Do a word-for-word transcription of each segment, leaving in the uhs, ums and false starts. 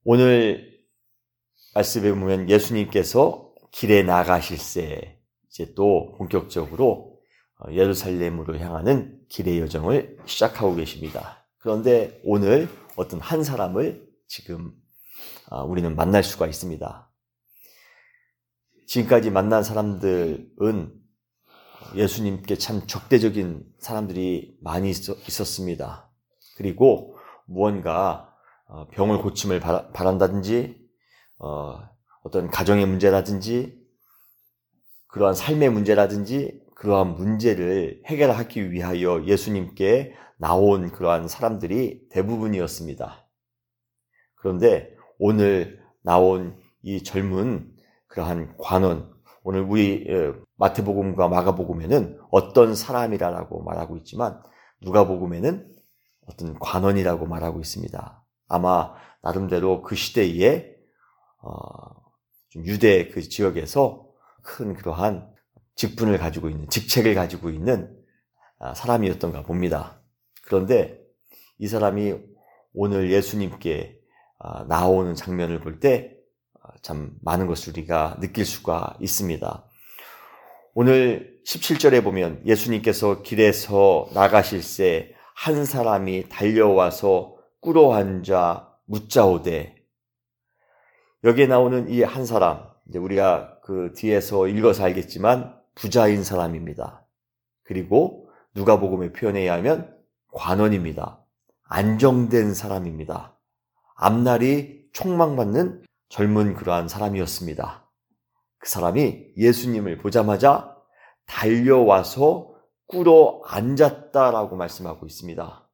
오늘 말씀에 보면 예수님께서 길에 나가실새 이제 또 본격적으로 예루살렘으로 향하는 길의 여정을 시작하고 계십니다. 그런데 오늘 어떤 한 사람을 지금 우리는 만날 수가 있습니다. 지금까지 만난 사람들은 예수님께 참 적대적인 사람들이 많이 있었습니다. 그리고 무언가 병을 고침을 바란다든지 어떤 가정의 문제라든지 그러한 삶의 문제라든지 그러한 문제를 해결하기 위하여 예수님께 나온 그러한 사람들이 대부분이었습니다. 그런데 오늘 나온 이 젊은 그러한 관원, 오늘 우리 마태복음과 마가복음에는 어떤 사람이라고 말하고 있지만 누가복음에는 어떤 관원이라고 말하고 있습니다. 아마 나름대로 그 시대에 어, 좀 유대 그 지역에서 큰 그러한 직분을 가지고 있는, 직책을 가지고 있는 사람이었던가 봅니다. 그런데 이 사람이 오늘 예수님께 나오는 장면을 볼 때 참 많은 것을 우리가 느낄 수가 있습니다. 오늘 십칠 절에 보면 예수님께서 길에서 나가실새 한 사람이 달려와서 꿇어 앉아 묻자오되, 여기에 나오는 이 한 사람, 이제 우리가 그 뒤에서 읽어서 알겠지만 부자인 사람입니다. 그리고 누가복음의 표현에 의하면 관원입니다. 안정된 사람입니다. 앞날이 촉망받는 젊은 그러한 사람이었습니다. 그 사람이 예수님을 보자마자 달려와서 꿇어 앉았다라고 말씀하고 있습니다.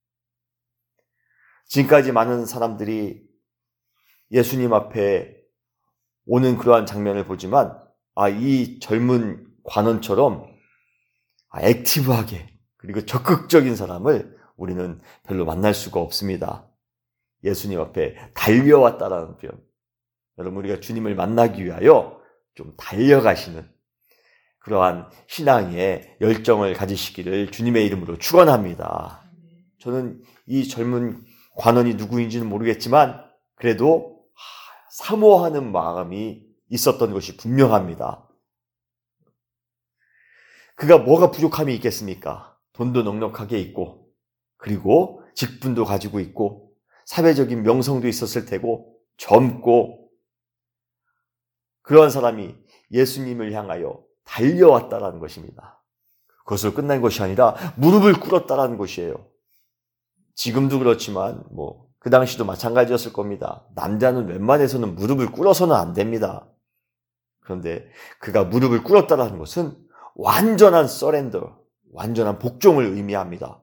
지금까지 많은 사람들이 예수님 앞에 오는 그러한 장면을 보지만 아, 이 젊은 관원처럼 액티브하게 그리고 적극적인 사람을 우리는 별로 만날 수가 없습니다. 예수님 앞에 달려왔다라는 표현. 여러분, 우리가 주님을 만나기 위하여 좀 달려가시는 그러한 신앙의 열정을 가지시기를 주님의 이름으로 축원합니다. 저는 이 젊은 관원이 누구인지는 모르겠지만 그래도 사모하는 마음이 있었던 것이 분명합니다. 그가 뭐가 부족함이 있겠습니까? 돈도 넉넉하게 있고 그리고 직분도 가지고 있고 사회적인 명성도 있었을 테고 젊고 그러한 사람이 예수님을 향하여 달려왔다라는 것입니다. 그것으로 끝난 것이 아니라 무릎을 꿇었다라는 것이에요. 지금도 그렇지만 뭐 그 당시도 마찬가지였을 겁니다. 남자는 웬만해서는 무릎을 꿇어서는 안 됩니다. 그런데 그가 무릎을 꿇었다라는 것은 완전한 서렌더, 완전한 복종을 의미합니다.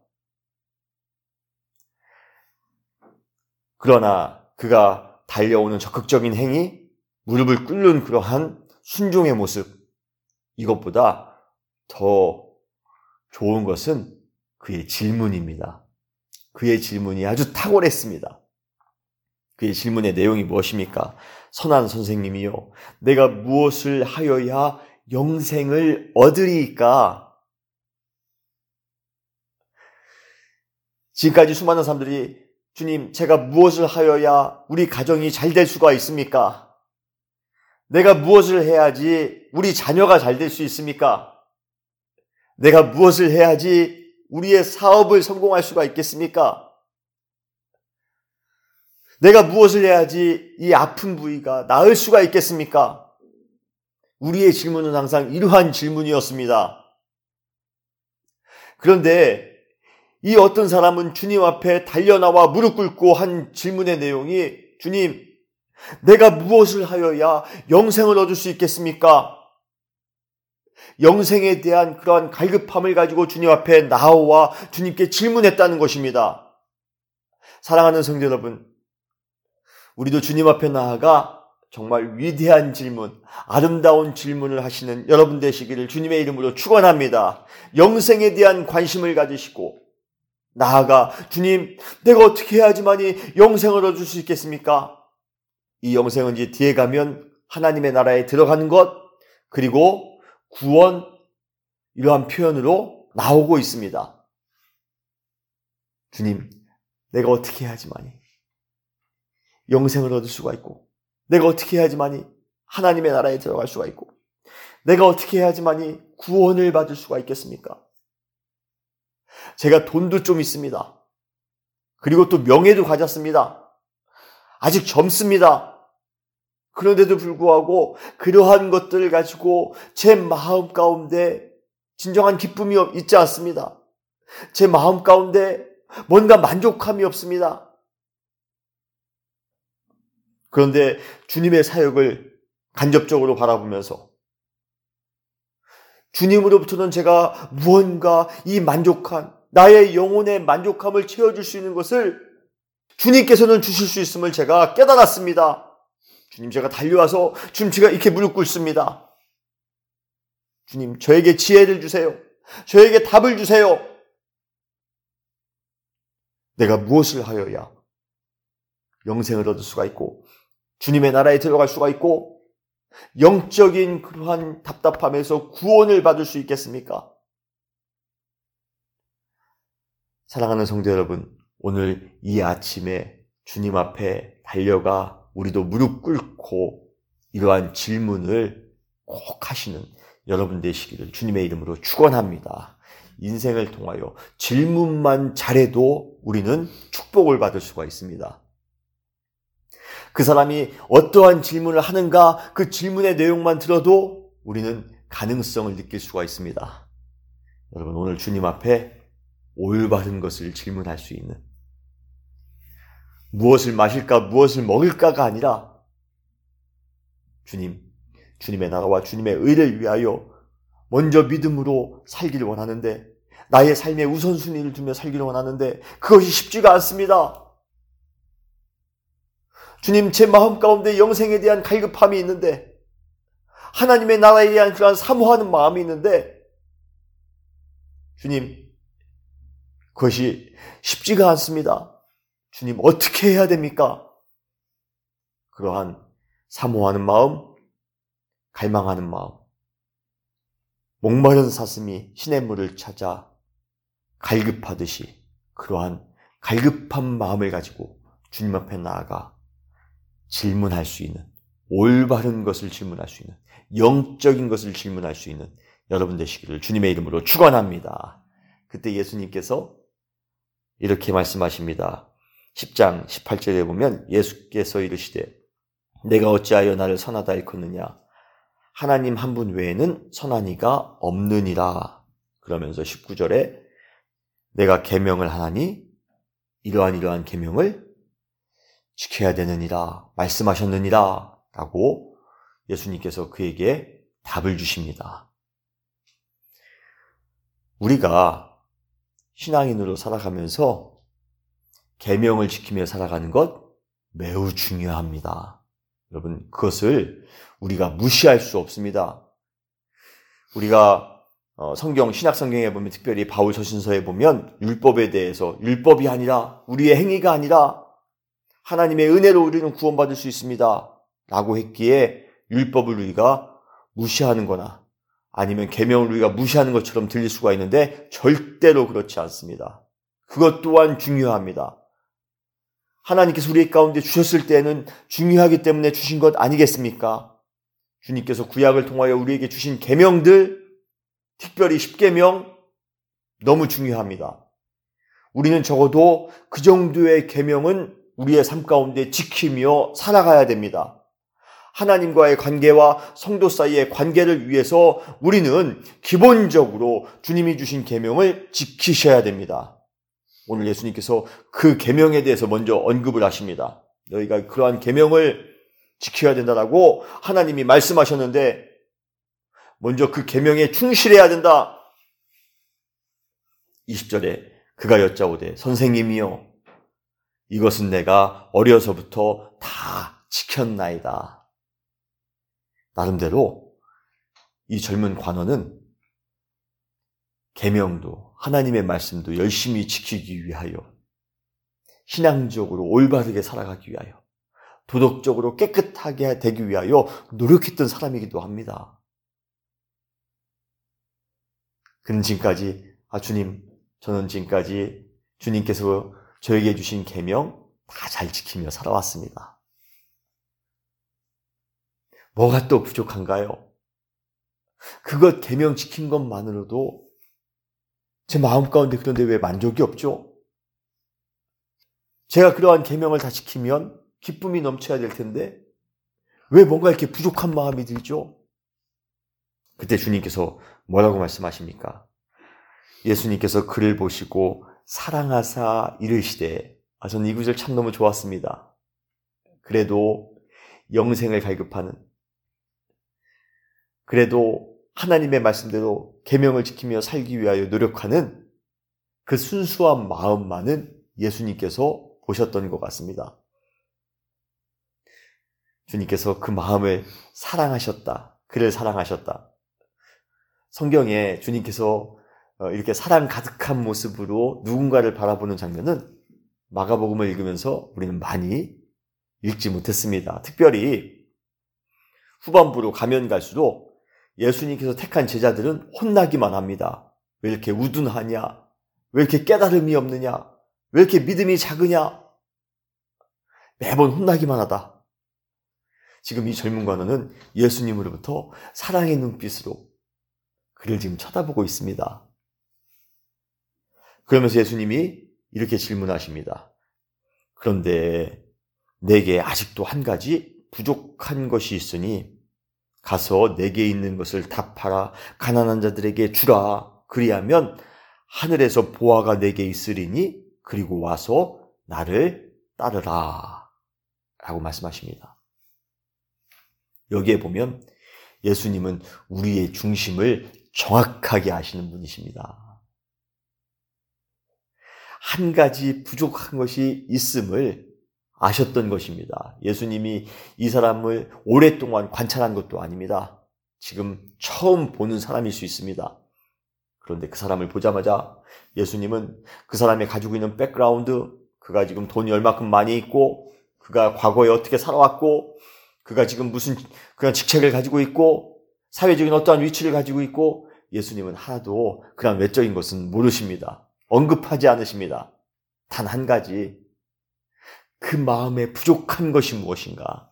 그러나 그가 달려오는 적극적인 행위, 무릎을 꿇는 그러한 순종의 모습, 이것보다 더 좋은 것은 그의 질문입니다. 그의 질문이 아주 탁월했습니다. 그의 질문의 내용이 무엇입니까? 선한 선생님이요, 내가 무엇을 하여야 영생을 얻으리이까? 지금까지 수많은 사람들이 주님, 제가 무엇을 하여야 우리 가정이 잘 될 수가 있습니까? 내가 무엇을 해야지 우리 자녀가 잘 될 수 있습니까? 내가 무엇을 해야지 우리의 사업을 성공할 수가 있겠습니까? 내가 무엇을 해야지 이 아픈 부위가 나을 수가 있겠습니까? 우리의 질문은 항상 이러한 질문이었습니다. 그런데 이 어떤 사람은 주님 앞에 달려나와 무릎 꿇고 한 질문의 내용이, 주님, 내가 무엇을 하여야 영생을 얻을 수 있겠습니까? 영생에 대한 그러한 갈급함을 가지고 주님 앞에 나와 주님께 질문했다는 것입니다. 사랑하는 성도 여러분, 우리도 주님 앞에 나아가 정말 위대한 질문, 아름다운 질문을 하시는 여러분 되시기를 주님의 이름으로 축원합니다. 영생에 대한 관심을 가지시고 나아가, 주님, 내가 어떻게 해야지만이 영생을 얻을 수 있겠습니까? 이 영생은 이제 뒤에 가면 하나님의 나라에 들어가는 것, 그리고 구원, 이러한 표현으로 나오고 있습니다. 주님, 내가 어떻게 해야지만이 영생을 얻을 수가 있고, 내가 어떻게 해야지만이 하나님의 나라에 들어갈 수가 있고, 내가 어떻게 해야지만이 구원을 받을 수가 있겠습니까? 제가 돈도 좀 있습니다. 그리고 또 명예도 가졌습니다. 아직 젊습니다. 그런데도 불구하고 그러한 것들을 가지고 제 마음 가운데 진정한 기쁨이 있지 않습니다. 제 마음 가운데 뭔가 만족함이 없습니다. 그런데 주님의 사역을 간접적으로 바라보면서 주님으로부터는 제가 무언가 이 만족한 나의 영혼의 만족함을 채워줄 수 있는 것을 주님께서는 주실 수 있음을 제가 깨달았습니다. 주님, 제가 달려와서 주님, 제가 이렇게 무릎 꿇습니다. 주님, 저에게 지혜를 주세요. 저에게 답을 주세요. 내가 무엇을 하여야 영생을 얻을 수가 있고 주님의 나라에 들어갈 수가 있고 영적인 그러한 답답함에서 구원을 받을 수 있겠습니까? 사랑하는 성도 여러분, 오늘 이 아침에 주님 앞에 달려가 우리도 무릎 꿇고 이러한 질문을 꼭 하시는 여러분 되시기를 주님의 이름으로 축원합니다. 인생을 통하여 질문만 잘해도 우리는 축복을 받을 수가 있습니다. 그 사람이 어떠한 질문을 하는가, 그 질문의 내용만 들어도 우리는 가능성을 느낄 수가 있습니다. 여러분, 오늘 주님 앞에 올바른 것을 질문할 수 있는, 무엇을 마실까, 무엇을 먹을까가 아니라 주님, 주님의 나라와 주님의 의를 위하여 먼저 믿음으로 살기를 원하는데, 나의 삶의 우선순위를 두며 살기를 원하는데 그것이 쉽지가 않습니다. 주님, 제 마음 가운데 영생에 대한 갈급함이 있는데, 하나님의 나라에 대한 그러한 사모하는 마음이 있는데, 주님, 그것이 쉽지가 않습니다. 주님, 어떻게 해야 됩니까? 그러한 사모하는 마음, 갈망하는 마음, 목마른 사슴이 시냇물을 찾아 갈급하듯이 그러한 갈급한 마음을 가지고 주님 앞에 나아가 질문할 수 있는, 올바른 것을 질문할 수 있는, 영적인 것을 질문할 수 있는 여러분 되시기를 주님의 이름으로 축원합니다. 그때 예수님께서 이렇게 말씀하십니다. 십 장 십팔 절에 보면 예수께서 이르시되 내가 어찌하여 나를 선하다 일컫느냐, 하나님 한 분 외에는 선한 이가 없느니라. 그러면서 십구 절에 내가 계명을 하나니 이러한 이러한 계명을 지켜야 되느니라 말씀하셨느니라 라고 예수님께서 그에게 답을 주십니다. 우리가 신앙인으로 살아가면서 계명을 지키며 살아가는 것 매우 중요합니다. 여러분, 그것을 우리가 무시할 수 없습니다. 우리가 성경, 신약 성경에 보면, 특별히 바울 서신서에 보면 율법에 대해서, 율법이 아니라, 우리의 행위가 아니라 하나님의 은혜로 우리는 구원받을 수 있습니다 라고 했기에 율법을 우리가 무시하는 거나 아니면 계명을 우리가 무시하는 것처럼 들릴 수가 있는데 절대로 그렇지 않습니다. 그것 또한 중요합니다. 하나님께서 우리 가운데 주셨을 때는 중요하기 때문에 주신 것 아니겠습니까? 주님께서 구약을 통하여 우리에게 주신 계명들, 특별히 십계명 너무 중요합니다. 우리는 적어도 그 정도의 계명은 우리의 삶 가운데 지키며 살아가야 됩니다. 하나님과의 관계와 성도 사이의 관계를 위해서 우리는 기본적으로 주님이 주신 계명을 지키셔야 됩니다. 오늘 예수님께서 그 계명에 대해서 먼저 언급을 하십니다. 너희가 그러한 계명을 지켜야 된다라고 하나님이 말씀하셨는데 먼저 그 계명에 충실해야 된다. 이십 절에 그가 여짜오되 선생님이여 이것은 내가 어려서부터 다 지켰나이다. 나름대로 이 젊은 관원은 계명도 하나님의 말씀도 열심히 지키기 위하여, 신앙적으로 올바르게 살아가기 위하여, 도덕적으로 깨끗하게 되기 위하여 노력했던 사람이기도 합니다. 그는 지금까지 아 주님, 저는 지금까지 주님께서 저에게 주신 계명 다 잘 지키며 살아왔습니다. 뭐가 또 부족한가요? 그것 계명 지킨 것만으로도 제 마음 가운데 그런데 왜 만족이 없죠? 제가 그러한 계명을 다 지키면 기쁨이 넘쳐야 될 텐데 왜 뭔가 이렇게 부족한 마음이 들죠? 그때 주님께서 뭐라고 말씀하십니까? 예수님께서 그를 보시고 사랑하사 이르시되, 아, 저는 이 구절 참 너무 좋았습니다. 그래도 영생을 갈급하는, 그래도 하나님의 말씀대로 계명을 지키며 살기 위하여 노력하는 그 순수한 마음만은 예수님께서 보셨던 것 같습니다. 주님께서 그 마음을 사랑하셨다. 그를 사랑하셨다. 성경에 주님께서 이렇게 사랑 가득한 모습으로 누군가를 바라보는 장면은 마가복음을 읽으면서 우리는 많이 읽지 못했습니다. 특별히 후반부로 가면 갈수록 예수님께서 택한 제자들은 혼나기만 합니다. 왜 이렇게 우둔하냐? 왜 이렇게 깨달음이 없느냐? 왜 이렇게 믿음이 작으냐? 매번 혼나기만 하다. 지금 이 젊은 관원은 예수님으로부터 사랑의 눈빛으로 그를 지금 쳐다보고 있습니다. 그러면서 예수님이 이렇게 질문하십니다. 그런데 내게 아직도 한 가지 부족한 것이 있으니 가서 내게 있는 것을 다 팔아 가난한 자들에게 주라. 그리하면 하늘에서 보화가 내게 있으리니 그리고 와서 나를 따르라. 라고 말씀하십니다. 여기에 보면 예수님은 우리의 중심을 정확하게 아시는 분이십니다. 한 가지 부족한 것이 있음을 아셨던 것입니다. 예수님이 이 사람을 오랫동안 관찰한 것도 아닙니다. 지금 처음 보는 사람일 수 있습니다. 그런데 그 사람을 보자마자 예수님은 그 사람이 가지고 있는 백그라운드, 그가 지금 돈이 얼마큼 많이 있고, 그가 과거에 어떻게 살아왔고, 그가 지금 무슨 그런 직책을 가지고 있고, 사회적인 어떠한 위치를 가지고 있고, 예수님은 하나도 그런 외적인 것은 모르십니다. 언급하지 않으십니다. 단 한 가지, 그 마음에 부족한 것이 무엇인가?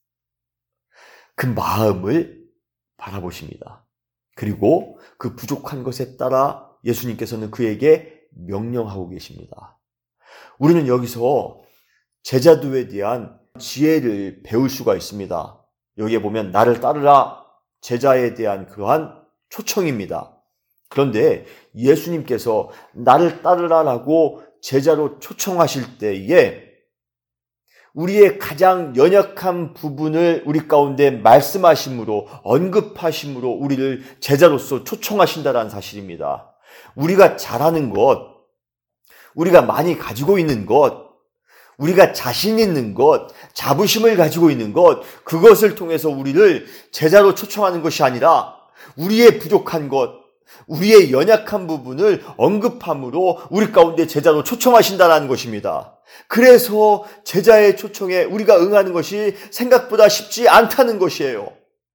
그 마음을 바라보십니다. 그리고 그 부족한 것에 따라 예수님께서는 그에게 명령하고 계십니다. 우리는 여기서 제자도에 대한 지혜를 배울 수가 있습니다. 여기에 보면 나를 따르라, 제자에 대한 그러한 초청입니다. 그런데 예수님께서 나를 따르라라고 제자로 초청하실 때에 우리의 가장 연약한 부분을 우리 가운데 말씀하심으로, 언급하심으로 우리를 제자로서 초청하신다는 사실입니다. 우리가 잘하는 것, 우리가 많이 가지고 있는 것, 우리가 자신 있는 것, 자부심을 가지고 있는 것, 그것을 통해서 우리를 제자로 초청하는 것이 아니라 우리의 부족한 것, 우리의 연약한 부분을 언급함으로 우리 가운데 제자로 초청하신다는 것입니다. 그래서 제자의 초청에 우리가 응하는 것이 생각보다 쉽지 않다는 것이에요.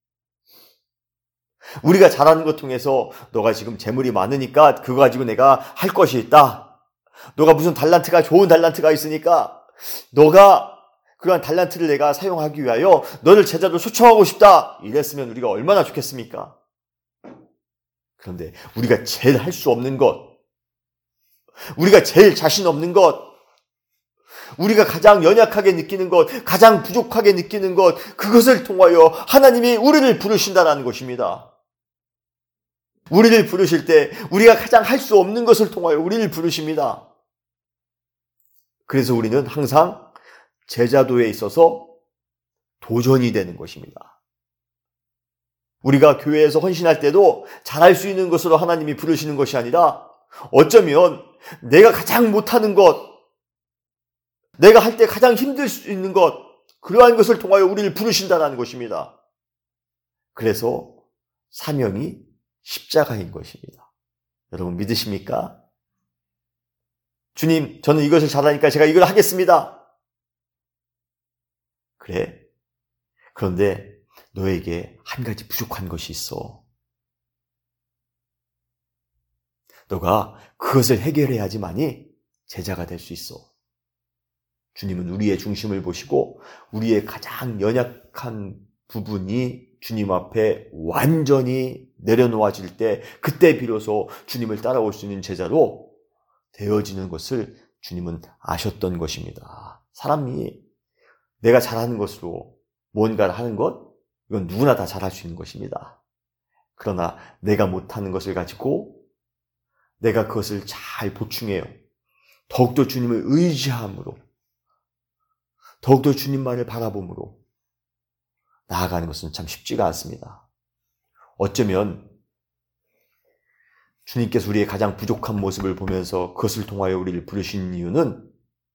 우리가 잘하는 것 통해서 너가 지금 재물이 많으니까 그거 가지고 내가 할 것이 있다. 너가 무슨 달란트가 좋은 달란트가 있으니까 너가 그러한 달란트를 내가 사용하기 위하여 너를 제자로 초청하고 싶다. 이랬으면 우리가 얼마나 좋겠습니까? 그런데 우리가 제일 할 수 없는 것, 우리가 제일 자신 없는 것, 우리가 가장 연약하게 느끼는 것, 가장 부족하게 느끼는 것, 그것을 통하여 하나님이 우리를 부르신다는 것입니다. 우리를 부르실 때 우리가 가장 할 수 없는 것을 통하여 우리를 부르십니다. 그래서 우리는 항상 제자도에 있어서 도전이 되는 것입니다. 우리가 교회에서 헌신할 때도 잘할 수 있는 것으로 하나님이 부르시는 것이 아니라 어쩌면 내가 가장 못하는 것, 내가 할 때 가장 힘들 수 있는 것, 그러한 것을 통하여 우리를 부르신다는 것입니다. 그래서 사명이 십자가인 것입니다. 여러분 믿으십니까? 주님, 저는 이것을 잘하니까 제가 이걸 하겠습니다. 그래. 그런데 너에게 한 가지 부족한 것이 있어. 너가 그것을 해결해야지만이 제자가 될 수 있어. 주님은 우리의 중심을 보시고 우리의 가장 연약한 부분이 주님 앞에 완전히 내려놓아질 때 그때 비로소 주님을 따라올 수 있는 제자로 되어지는 것을 주님은 아셨던 것입니다. 사람이 내가 잘하는 것으로 무언가를 하는 것, 이건 누구나 다 잘할 수 있는 것입니다. 그러나 내가 못하는 것을 가지고 내가 그것을 잘 보충해요. 더욱더 주님을 의지함으로, 더욱더 주님만을 바라봄으로 나아가는 것은 참 쉽지가 않습니다. 어쩌면 주님께서 우리의 가장 부족한 모습을 보면서 그것을 통하여 우리를 부르신 이유는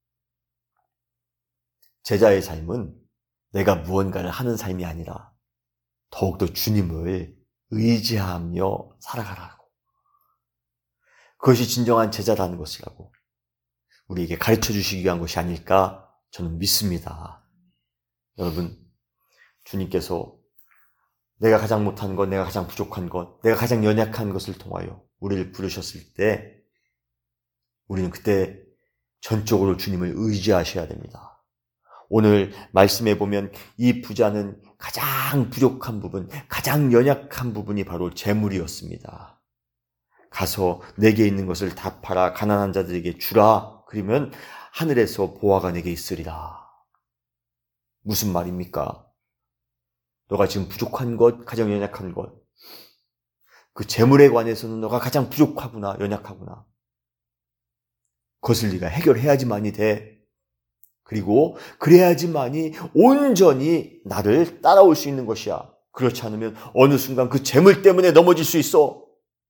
제자의 삶은 내가 무언가를 하는 삶이 아니라 더욱더 주님을 의지하며 살아가라고. 그것이 진정한 제자라는 것이라고 우리에게 가르쳐 주시기 위한 것이 아닐까 저는 믿습니다. 여러분, 주님께서 내가 가장 못한 것, 내가 가장 부족한 것, 내가 가장 연약한 것을 통하여 우리를 부르셨을 때 우리는 그때 전적으로 주님을 의지하셔야 됩니다. 오늘 말씀해 보면 이 부자는 가장 부족한 부분, 가장 연약한 부분이 바로 재물이었습니다. 가서 내게 있는 것을 다 팔아 가난한 자들에게 주라. 그러면 하늘에서 보화가 내게 있으리라. 무슨 말입니까? 너가 지금 부족한 것, 가장 연약한 것, 그 재물에 관해서는 너가 가장 부족하구나, 연약하구나. 그것을 네가 해결해야지만이 돼. 그리고 그래야지만이 온전히 나를 따라올 수 있는 것이야. 그렇지 않으면 어느 순간 그 재물 때문에 넘어질 수 있어.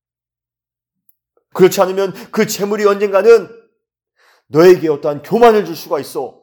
그렇지 않으면 그 재물이 언젠가는 너에게 어떠한 교만을 줄 수가 있어.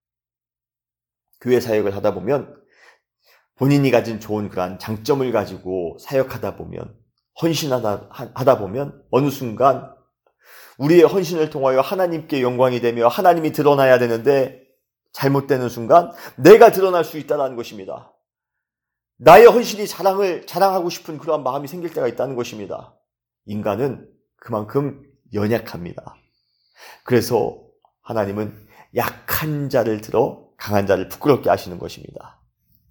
교회 사역을 하다 보면 본인이 가진 좋은 그러한 장점을 가지고 사역하다 보면, 헌신하다 하다 보면 어느 순간 우리의 헌신을 통하여 하나님께 영광이 되며 하나님이 드러나야 되는데 잘못되는 순간 내가 드러날 수 있다는 것입니다. 나의 헌신이 자랑을 자랑하고 싶은 그러한 마음이 생길 때가 있다는 것입니다. 인간은 그만큼 연약합니다. 그래서 하나님은 약한 자를 들어 강한 자를 부끄럽게 하시는 것입니다.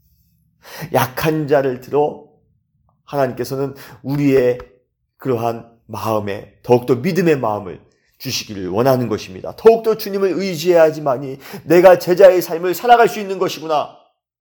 약한 자를 들어 하나님께서는 우리의 그러한 마음에 더욱더 믿음의 마음을 주시기를 원하는 것입니다. 더욱더 주님을 의지해야지만이 내가 제자의 삶을 살아갈 수 있는 것이구나.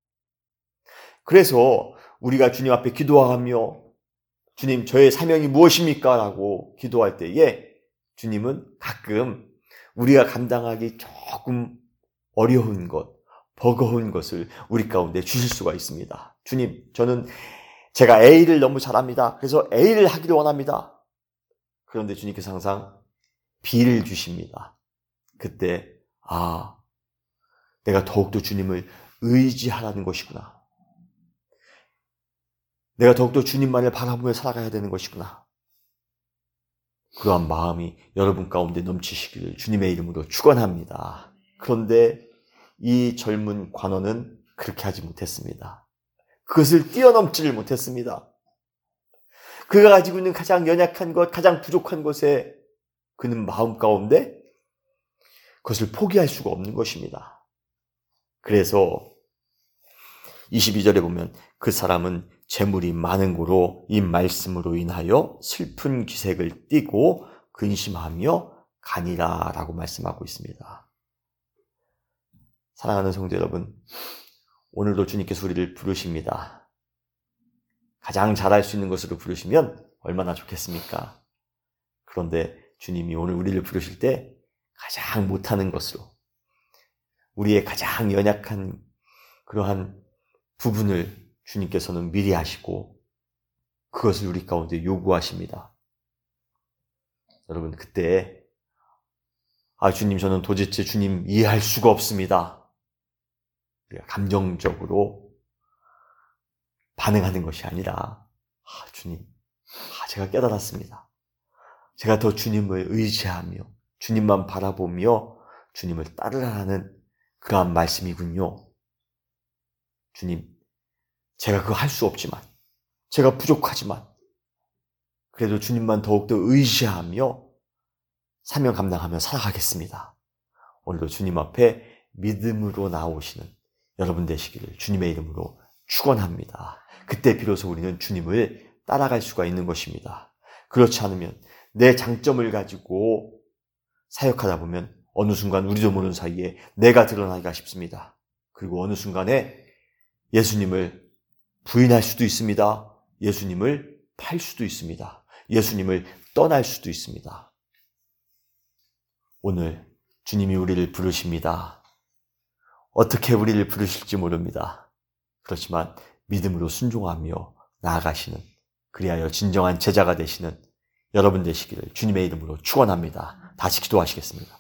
그래서 우리가 주님 앞에 기도하며 주님, 저의 사명이 무엇입니까? 라고 기도할 때에 주님은 가끔 우리가 감당하기 조금 어려운 것, 버거운 것을 우리 가운데 주실 수가 있습니다. 주님, 저는 제가 A를 너무 잘합니다. 그래서 A를 하기를 원합니다. 그런데 주님께서 항상 B를 주십니다. 그때 아, 내가 더욱더 주님을 의지하라는 것이구나. 내가 더욱더 주님만을 바라보며 살아가야 되는 것이구나. 그러한 마음이 여러분 가운데 넘치시기를 주님의 이름으로 축원합니다. 그런데 이 젊은 관원은 그렇게 하지 못했습니다. 그것을 뛰어넘지를 못했습니다. 그가 가지고 있는 가장 연약한 것, 가장 부족한 것에 그는 마음 가운데 그것을 포기할 수가 없는 것입니다. 그래서 이십이 절에 보면 그 사람은 재물이 많은 고로 이 말씀으로 인하여 슬픈 기색을 띠고 근심하며 가니라 라고 말씀하고 있습니다. 사랑하는 성도 여러분, 오늘도 주님께서 우리를 부르십니다. 가장 잘할 수 있는 것으로 부르시면 얼마나 좋겠습니까? 그런데 주님이 오늘 우리를 부르실 때 가장 못하는 것으로, 우리의 가장 연약한 그러한 부분을 주님께서는 미리 하시고 그것을 우리 가운데 요구하십니다. 여러분, 그때 아 주님, 저는 도대체 주님 이해할 수가 없습니다. 우리가 감정적으로 반응하는 것이 아니라 아 주님, 아 제가 깨달았습니다. 제가 더 주님을 의지하며 주님만 바라보며 주님을 따르라는 그러한 말씀이군요. 주님, 제가 그거 할 수 없지만, 제가 부족하지만 그래도 주님만 더욱더 의지하며 사명 감당하며 살아가겠습니다. 오늘도 주님 앞에 믿음으로 나오시는 여러분 되시기를 주님의 이름으로 축원합니다. 그때 비로소 우리는 주님을 따라갈 수가 있는 것입니다. 그렇지 않으면 내 장점을 가지고 사역하다 보면 어느 순간 우리도 모르는 사이에 내가 드러나기가 쉽습니다. 그리고 어느 순간에 예수님을 부인할 수도 있습니다. 예수님을 팔 수도 있습니다. 예수님을 떠날 수도 있습니다. 오늘 주님이 우리를 부르십니다. 어떻게 우리를 부르실지 모릅니다. 그렇지만 믿음으로 순종하며 나아가시는, 그리하여 진정한 제자가 되시는 여러분 되시기를 주님의 이름으로 축원합니다. 다시 기도하시겠습니다.